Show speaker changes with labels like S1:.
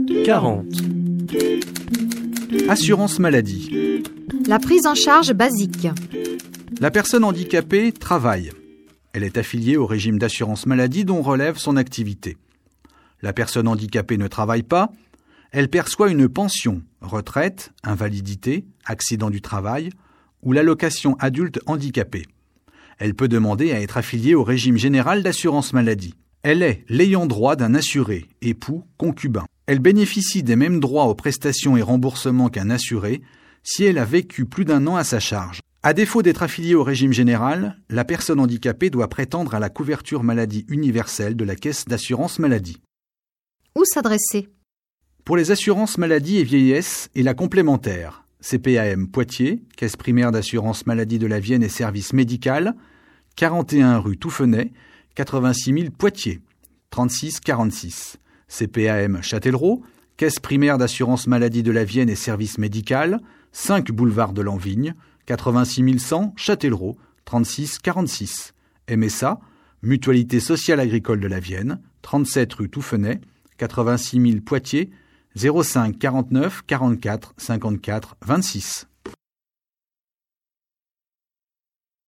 S1: 40.
S2: Assurance maladie.
S3: La prise en charge basique.
S2: La personne handicapée travaille. Elle est affiliée au régime d'assurance maladie dont relève son activité. La personne handicapée ne travaille pas. Elle perçoit une pension, retraite, invalidité, accident du travail ou l'allocation adulte handicapé. Elle peut demander à être affiliée au régime général d'assurance maladie. Elle est l'ayant droit d'un assuré, époux, concubin. Elle bénéficie des mêmes droits aux prestations et remboursements qu'un assuré si elle a vécu plus d'1 an à sa charge. À défaut d'être affiliée au régime général, la personne handicapée doit prétendre à la couverture maladie universelle de la Caisse d'assurance maladie.
S3: Où s'adresser?
S2: Pour les assurances maladie et vieillesse et la complémentaire, CPAM Poitiers, Caisse primaire d'assurance maladie de la Vienne et service médical, 41 rue Touffenay, 86 000 Poitiers, 36 46. CPAM Châtellerault, Caisse primaire d'assurance maladie de la Vienne et service médical, 5 boulevard de Lanvigne, 86 100 Châtellerault, 36 46. MSA, Mutualité sociale agricole de la Vienne, 37 rue Touffenay, 86 000 Poitiers, 05 49 44 54 26.